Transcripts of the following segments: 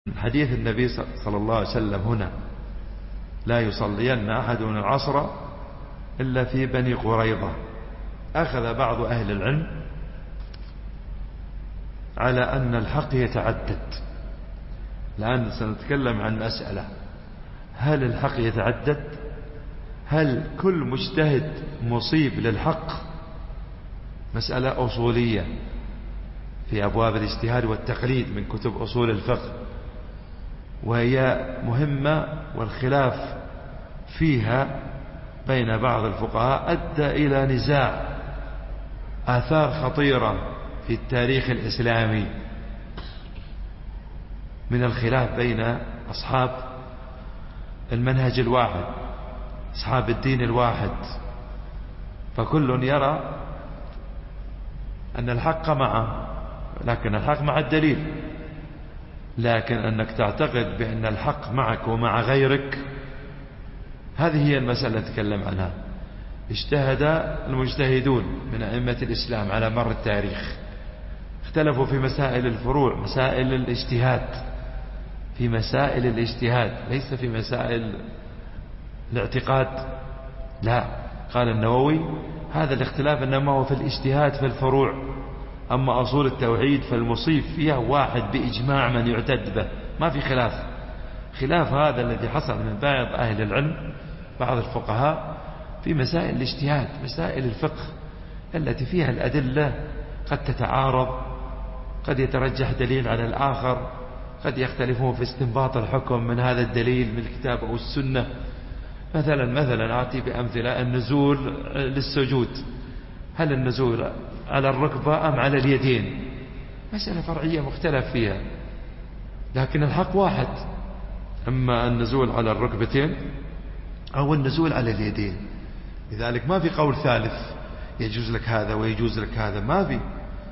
حديث النبي صلى الله عليه وسلم هنا: لا يصلين أحد من العصر إلا في بني قريظة. أخذ بعض أهل العلم على أن الحق يتعدد. الآن سنتكلم عن مسألة: هل الحق يتعدد؟ هل كل مجتهد مصيب للحق؟ مسألة أصولية في أبواب الاجتهاد والتقليد من كتب أصول الفقه، وهي مهمة، والخلاف فيها بين بعض الفقهاء أدى إلى نزاع، آثار خطيرة في التاريخ الإسلامي من الخلاف بين أصحاب المنهج الواحد، أصحاب الدين الواحد. فكل يرى أن الحق معه، لكن الحق مع الدليل. لكن أنك تعتقد بأن الحق معك ومع غيرك، هذه هي المسألة التي نتكلم عنها. اجتهد المجتهدون من أئمة الإسلام على مر التاريخ، اختلفوا في مسائل الفروع، مسائل الاجتهاد، في مسائل الاجتهاد، ليس في مسائل الاعتقاد. لا، قال النووي: هذا الاختلاف إنما هو في الاجتهاد في الفروع، أما أصول التوحيد فالمصيب فيها واحد بإجماع من يعتد به، ما في خلاف. خلاف هذا الذي حصل من بعض أهل العلم، بعض الفقهاء، في مسائل الاجتهاد، مسائل الفقه التي فيها الأدلة قد تتعارض، قد يترجح دليل على الآخر، قد يختلفون في استنباط الحكم من هذا الدليل من الكتاب أو السنة. مثلا أعطي بأمثلة: النزول للسجود، هل النزول على الركبة أم على اليدين؟ مسألة فرعية مختلف فيها، لكن الحق واحد: أما النزول على الركبتين أو النزول على اليدين. لذلك ما في قول ثالث يجوز لك هذا ويجوز لك هذا، ما في،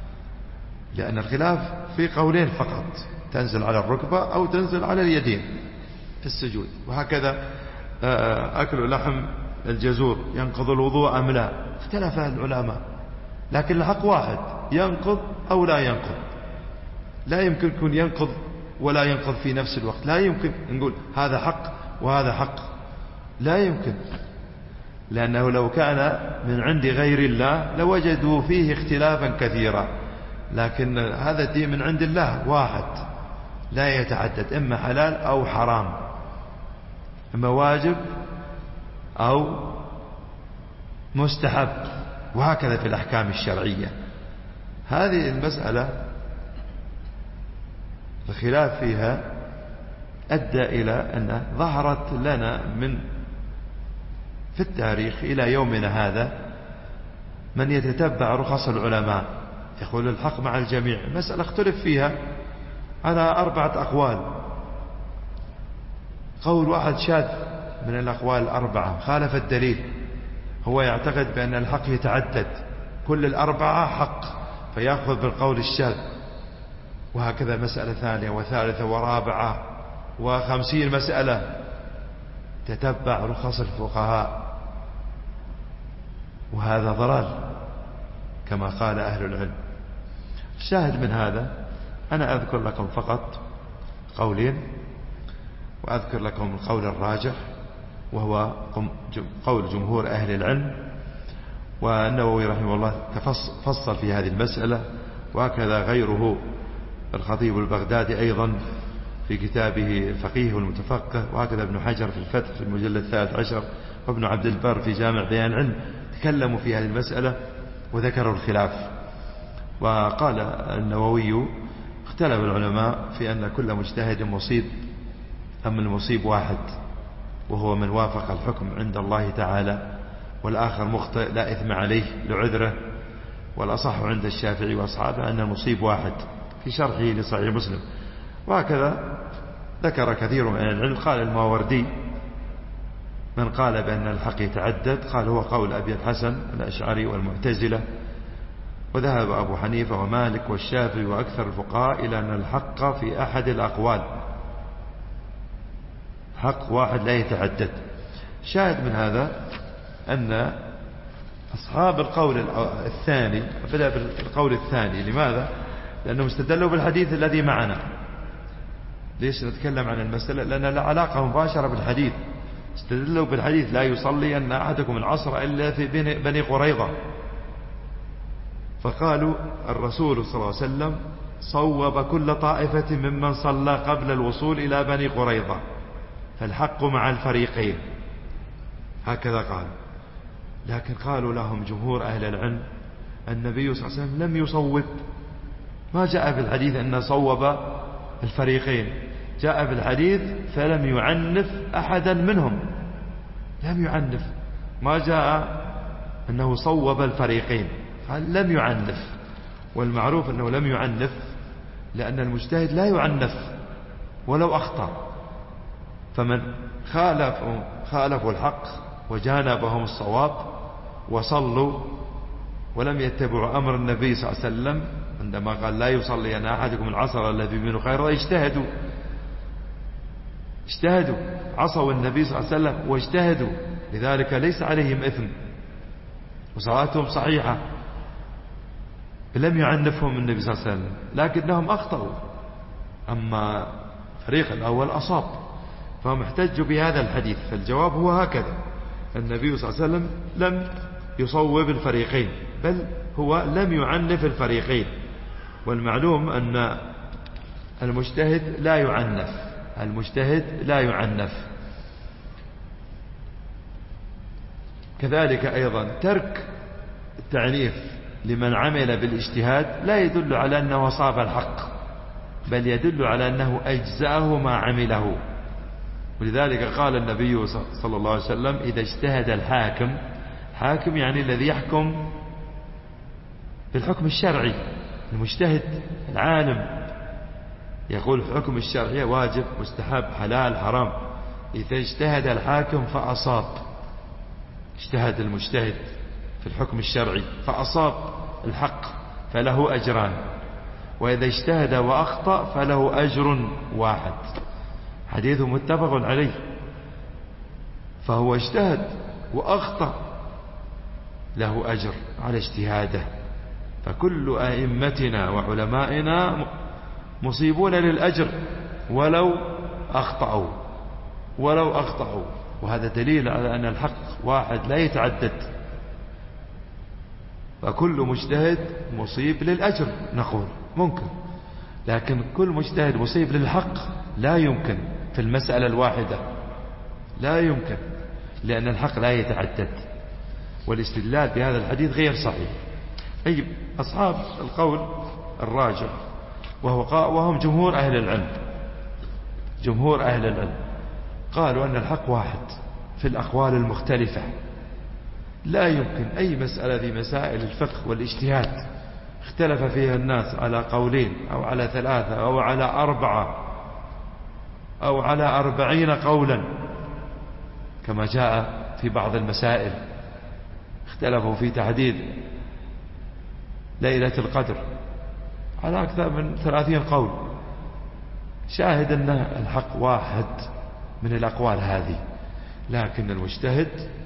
لأن الخلاف في قولين فقط: تنزل على الركبة أو تنزل على اليدين في السجود. وهكذا أكل لحم الجزور ينقض الوضوء أم لا؟ اختلف العلماء، لكن الحق واحد: ينقض أو لا ينقض. لا يمكن يكون ينقض ولا ينقض في نفس الوقت، لا يمكن نقول هذا حق وهذا حق، لا يمكن، لأنه لو كان من عند غير الله لوجدوا فيه اختلافا كثيرا. لكن هذا الدين من عند الله واحد لا يتعدد، إما حلال أو حرام، إما واجب أو مستحب، وهكذا في الأحكام الشرعية. هذه المسألة الخلاف فيها أدى إلى أن ظهرت لنا في التاريخ إلى يومنا هذا من يتتبع رخص العلماء، يقول الحق مع الجميع. مسألة اختلف فيها على 4 أقوال. قول واحد شاذ من الأقوال 4 خالف الدليل، هو يعتقد بأن الحق يتعدد، كل 4 حق، فيأخذ بالقول الشاذ. وهكذا مسألة ثانية وثالثة ورابعة و50 مسألة. تتبع رخص الفقهاء، وهذا ضلال كما قال أهل العلم. الشاهد من هذا أنا أذكر لكم فقط قولين، وأذكر لكم القول الراجح وهو قول جمهور أهل العلم. والنووي رحمه الله فصل في هذه المسألة، وهكذا غيره، الخطيب البغدادي أيضا في كتابه الفقيه والمتفقه، وهكذا ابن حجر في الفتح في المجلد 13، وابن عبد البر في جامع بيان العلم، تكلموا في هذه المسألة وذكروا الخلاف. وقال النووي: اختلف العلماء في أن كل مجتهد مصيب، أم المصيب واحد وهو من وافق الحكم عند الله تعالى، والآخر مخطئ لا إثم عليه لعذره. والأصح عند الشافعي وأصحابه أن المصيب واحد، في شرحه لصحيح مسلم. وهكذا ذكر كثير من العلم. قال الماوردي: من قال بأن الحق يتعدد قال هو قول أبي الحسن الأشعري والمعتزلة، وذهب أبو حنيفة ومالك والشافعي وأكثر الفقهاء إلى أن الحق في أحد الأقوال، حق واحد لا يتعدد. شاهد من هذا أن أصحاب القول الثاني، بدأ بالقول الثاني. لماذا؟ لأنهم استدلوا بالحديث الذي معنا، ليش نتكلم عن المسألة؟ لأن لا علاقة مباشرة بالحديث. استدلوا بالحديث لا يصلي أن أحدكم العصر إلا في بني قريظة، فقالوا الرسول صلى الله عليه وسلم صوب كل طائفة ممن صلى قبل الوصول إلى بني قريظة، فالحق مع الفريقين، هكذا قال. لكن قالوا لهم جمهور أهل العلم النبي صلى الله عليه وسلم لم يصوب، ما جاء في الحديث أن صوب الفريقين، جاء في الحديث فلم يعنف أحدا منهم، لم يعنف، ما جاء أنه صوب الفريقين، قال لم يعنف. والمعروف أنه لم يعنف لأن المجتهد لا يعنف ولو أخطأ، فمن خالفوا الحق وجانبهم الصواب وصلوا ولم يتبعوا أمر النبي صلى الله عليه وسلم عندما قال لا يصلي أن أحدكم العصر الذي من خير، اجتهدوا عصوا النبي صلى الله عليه وسلم واجتهدوا، لذلك ليس عليهم إثم وصلاتهم صحيحة، لم يعنفهم النبي صلى الله عليه وسلم، لكنهم أخطأوا. أما الفريق الأول أصاب، فهم احتجوا بهذا الحديث. فالجواب هو هكذا: النبي صلى الله عليه وسلم لم يصوب الفريقين، بل هو لم يعنف الفريقين. والمعلوم أن المجتهد لا يعنف. كذلك أيضا ترك التعنيف لمن عمل بالاجتهاد لا يدل على أنه أصاب الحق، بل يدل على أنه أجزأه ما عمله. ولذلك قال النبي صلى الله عليه وسلم: إذا اجتهد الحاكم، حاكم يعني الذي يحكم بالحكم الشرعي، المجتهد العالم يقول الحكم الشرعي واجب مستحب حلال حرام. إذا اجتهد الحاكم فأصاب، اجتهد المجتهد في الحكم الشرعي فأصاب الحق فله أجران، وإذا اجتهد وأخطأ فله أجر واحد. حديث متفق عليه، فهو اجتهد وأخطأ له أجر على اجتهاده. فكل أئمتنا وعلمائنا مصيبون للأجر ولو أخطأوا، وهذا دليل على أن الحق واحد لا يتعدد. فكل مجتهد مصيب للأجر نقول ممكن، لكن كل مجتهد مصيب للحق لا يمكن في المسألة الواحدة، لا يمكن، لأن الحق لا يتعدد. والاستدلال بهذا الحديث غير صحيح. أي أصحاب القول الراجح وهم جمهور أهل العلم قالوا أن الحق واحد في الأقوال المختلفة. لا يمكن أي مسألة في مسائل الفقه والاجتهاد اختلف فيها الناس على قولين أو على 3 أو على 4 أو على 40 قولا، كما جاء في بعض المسائل اختلفوا في تحديد ليلة القدر على أكثر من 30 قول. شاهد أن الحق واحد من الأقوال هذه، لكن المجتهد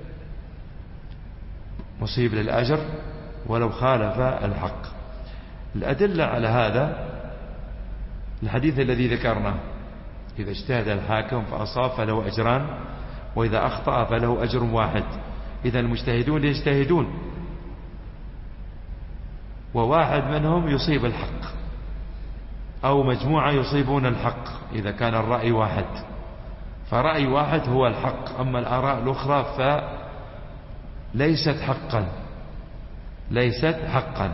مصيب للأجر ولو خالف الحق. الأدلة على هذا الحديث الذي ذكرناه: إذا اجتهد الحاكم فأصاب فله أجران، وإذا أخطأ فله أجر واحد. إذا المجتهدون يجتهدون وواحد منهم يصيب الحق، أو مجموعة يصيبون الحق إذا كان الرأي واحد، فرأي واحد هو الحق. أما الآراء الأخرى فليست حقا.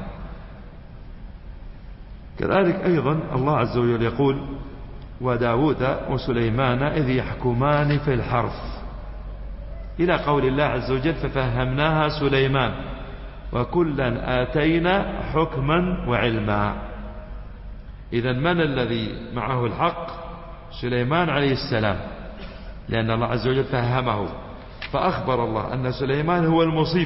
كذلك أيضا الله عز وجل يقول: وداود وسليمان إذ يحكمان في الحرث، إلى قول الله عز وجل: ففهمناها سليمان وكلا آتينا حكما وعلما. إذا من الذي معه الحق؟ سليمان عليه السلام، لأن الله عز وجل فهمه، فأخبر الله أن سليمان هو المصيب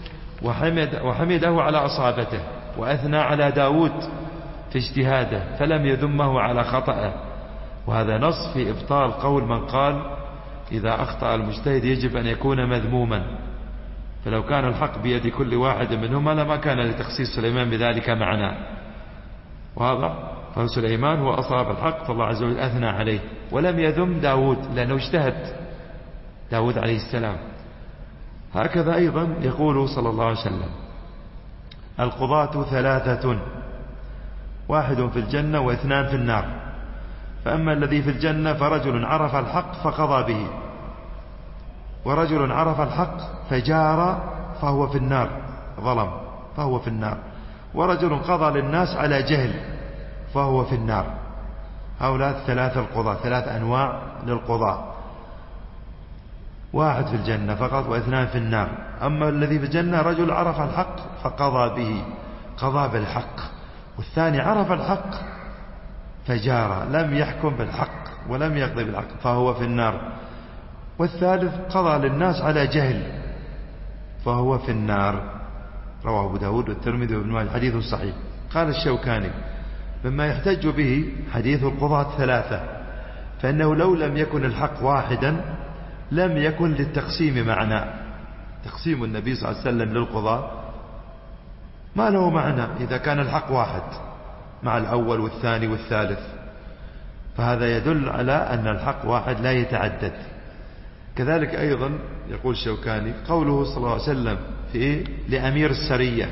وحمده على أصابته، وأثنى على داود في اجتهاده فلم يذمه على خطأه. وهذا نص في إبطال قول من قال إذا أخطأ المجتهد يجب أن يكون مذموما، فلو كان الحق بيد كل واحد منهما لما كان لتخصيص سليمان بذلك معنى. وهذا قال سليمان هو أصاب الحق فالله عز وجل أثنى عليه، ولم يذم داود لأنه اجتهد داود عليه السلام. هكذا أيضا يقول صلى الله عليه وسلم: القضاة ثلاثة، واحد في الجنة واثنان في النار، فأما الذي في الجنة فرجل عرف الحق فقضى به، ورجل عرف الحق فجار فهو في النار، ظلم فهو في النار، ورجل قضى للناس على جهل فهو في النار. هؤلاء الثلاثة القضاة، ثلاث أنواع للقضاء: واحد في الجنة فقط واثنان في النار. أما الذي في الجنة رجل عرف الحق فقضى به، قضى بالحق، والثاني عرف الحق فجار لم يحكم بالحق ولم يقضي بالحق فهو في النار، والثالث قضى للناس على جهل فهو في النار. رواه أبو داود والترمذي وابن ماجه حديث صحيح. قال الشوكاني: مما يحتج به حديث القضاة ثلاثة، فإنه لو لم يكن الحق واحدا لم يكن للتقسيم معنى. تقسيم النبي صلى الله عليه وسلم للقضاة ما له معنى إذا كان الحق واحد مع الأول والثاني والثالث، فهذا يدل على أن الحق واحد لا يتعدد. كذلك أيضا يقول الشوكاني قوله صلى الله عليه وسلم في لأمير السرية،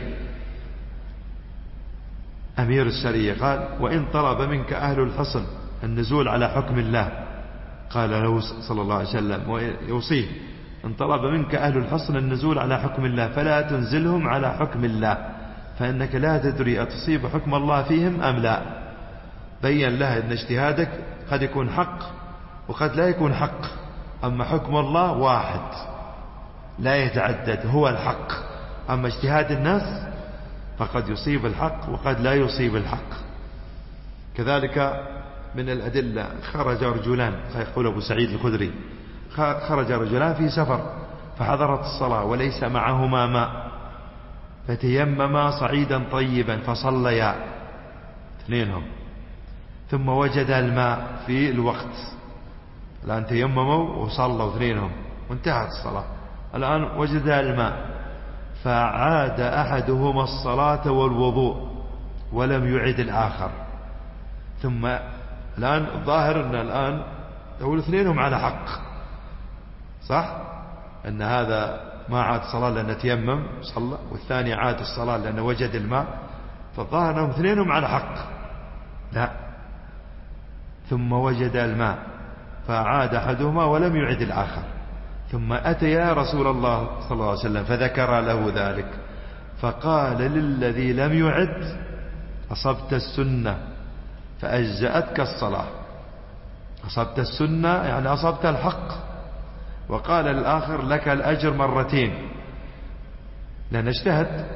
أمير السرية قال: وإن طلب منك أهل الحصن النزول على حكم الله، قال له صلى الله عليه وسلم ويوصيه: إن طلب منك أهل الحصن النزول على حكم الله فلا تنزلهم على حكم الله، فإنك لا تدري أتصيب حكم الله فيهم أم لا. بين له أن اجتهادك قد يكون حق وقد لا يكون حق، أما حكم الله واحد لا يتعدد هو الحق، أما اجتهاد الناس فقد يصيب الحق وقد لا يصيب الحق. كذلك من الأدلة خرج رجلان، يقول أبو سعيد الخدري: خرج رجلان في سفر فحضرت الصلاة وليس معهما ماء، فتيمما صعيدا طيبا فصليا اثنينهم، ثم وجد الماء في الوقت. الآن تيمموا وصلوا اثنينهم وانتهت الصلاة، الآن وجد الماء فعاد أحدهما الصلاة والوضوء ولم يعد الآخر. ثم الآن الظاهر أن الآن يقول اثنينهم على حق، صح؟ أن هذا ما عاد صلاة لأنه تيمم صلى، والثاني عاد الصلاة لأنه وجد الماء، فالظاهر أنهم اثنينهم على حق. لا، ثم وجد الماء فعاد أحدهما ولم يعد الآخر، ثم أتيا رسول الله صلى الله عليه وسلم فذكر له ذلك، فقال للذي لم يعد: أصبت السنة فأجزأتك الصلاة. أصبت السنة يعني أصبت الحق. وقال للآخر: لك الأجر مرتين، لأن اجتهد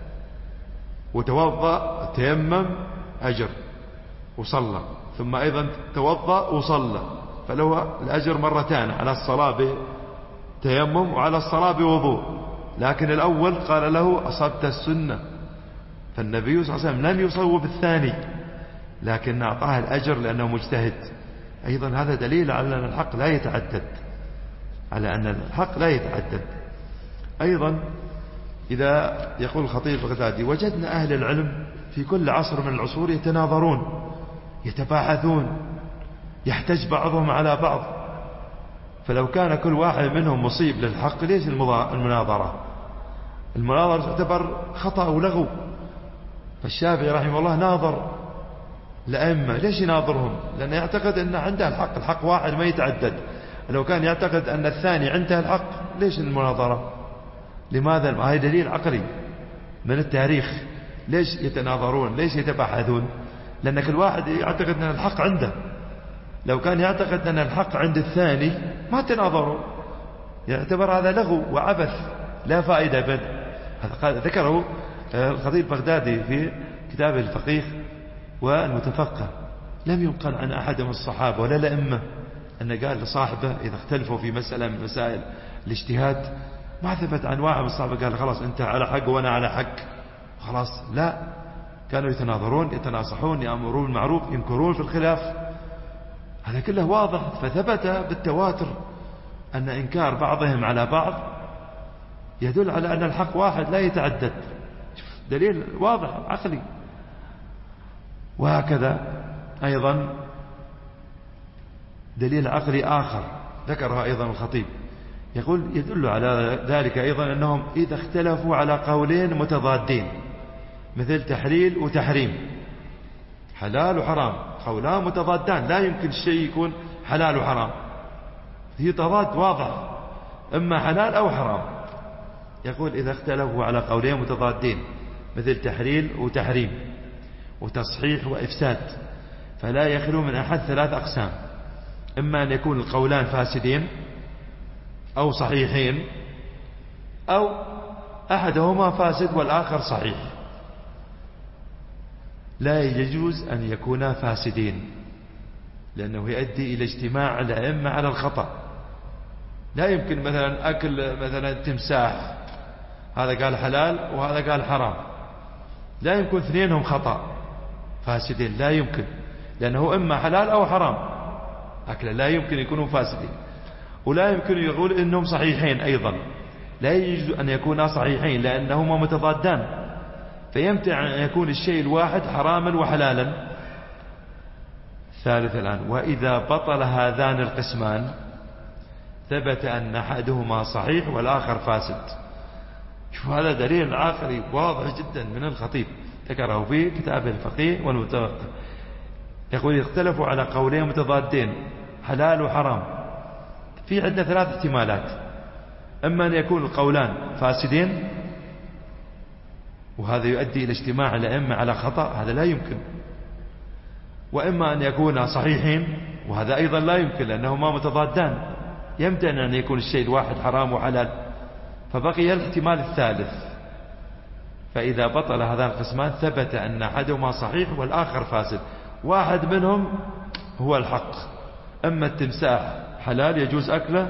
وتوضأ تيمم أجر وصلى، ثم أيضا توضأ وصلى، فله الأجر مرتان على الصلاة بتيمم وعلى الصلاة بوضوء. لكن الأول قال له: أصبت السنة، فالنبي صلى الله عليه وسلم لم يصوب الثاني لكن أعطاه الأجر لأنه مجتهد. أيضا هذا دليل على أن الحق لا يتعدد، على أن الحق لا يتعدد. أيضا إذا يقول الخطيب البغدادي: وجدنا أهل العلم في كل عصر من العصور يتناظرون يتباحثون، يحتج بعضهم على بعض، فلو كان كل واحد منهم مصيب للحق ليش المناظرة؟ المناظرة تعتبر خطأ ولغو. فالشافعي رحمه الله ناظر الأئمة، ليش يناظرهم؟ لأنه يعتقد أن عنده الحق، الحق واحد ما يتعدد. لو كان يعتقد أن الثاني عنده الحق ليش المناظرة؟ لماذا؟ هذا دليل عقلي من التاريخ. ليش يتناظرون؟ ليش يتباحثون؟ لأن كل واحد يعتقد أن الحق عنده. لو كان يعتقد أن الحق عند الثاني ما تناظروا، يعتبر هذا لغو وعبث لا فائدة به. هذا ذكره الخطيب البغدادي في كتابه الفقيه والمتفقه. لم ينقل عن أحد من الصحابة ولا الأئمة أن قال لصاحبه إذا اختلفوا في مسألة من مسائل الاجتهاد، ما ثبت عن واحد من الصحابة قال خلاص أنت على حق وأنا على حق خلاص. لا، كانوا يتناظرون يتناصحون، يأمرون بالمعروف ينكرون في الخلاف. هذا كله واضح. فثبت بالتواتر أن إنكار بعضهم على بعض يدل على أن الحق واحد لا يتعدد، دليل واضح عقلي. وهكذا أيضا دليل عقلي آخر ذكرها أيضا الخطيب، يقول يدل على ذلك أيضا أنهم إذا اختلفوا على قولين متضادين مثل تحليل وتحريم، حلال وحرام، قولان متضادان لا يمكن الشيء يكون حلال وحرام، هي تضاد واضح، إما حلال أو حرام. يقول إذا اختلفوا على قولين متضادين مثل تحليل وتحريم وتصحيح وإفساد فلا يخلو من أحد 3 أقسام، إما أن يكون القولان فاسدين أو صحيحين أو أحدهما فاسد والآخر صحيح. لا يجوز أن يكونا فاسدين لأنه يؤدي إلى اجتماع الأئمة على الخطأ. لا يمكن مثلا أكل مثلا تمساح، هذا قال حلال وهذا قال حرام، لا يمكن اثنينهم خطأ فاسدين، لا يمكن، لأنه إما حلال أو حرام أكله، لا يمكن يكونوا فاسدين. ولا يمكن يقول إنهم صحيحين أيضا، لا يجوز أن يكونا صحيحين لأنهما متضادان، فيمتع أن يكون الشيء الواحد حراما وحلالا. ثالث الآن، وإذا بطل هذان القسمان ثبت أن أحدهما صحيح والآخر فاسد. شوف هذا دليل عقلي واضح جدا من الخطيب ذكره في كتابه الفقيه والمتوقع. يقول اختلفوا على قولين متضادين حلال وحرام، في عندنا 3 احتمالات، إما أن يكون القولان فاسدين وهذا يؤدي إلى اجتماع الأئمة على خطأ، هذا لا يمكن، وإما أن يكون صحيحين وهذا أيضا لا يمكن لأنهما متضادان، يمتنع أن يكون الشيء الواحد حرام وحلال، فبقي الاحتمال الثالث. فإذا بطل هذان القسمان ثبت أن أحدهما صحيح والآخر فاسد، واحد منهم هو الحق، أما التمساح حلال يجوز أكله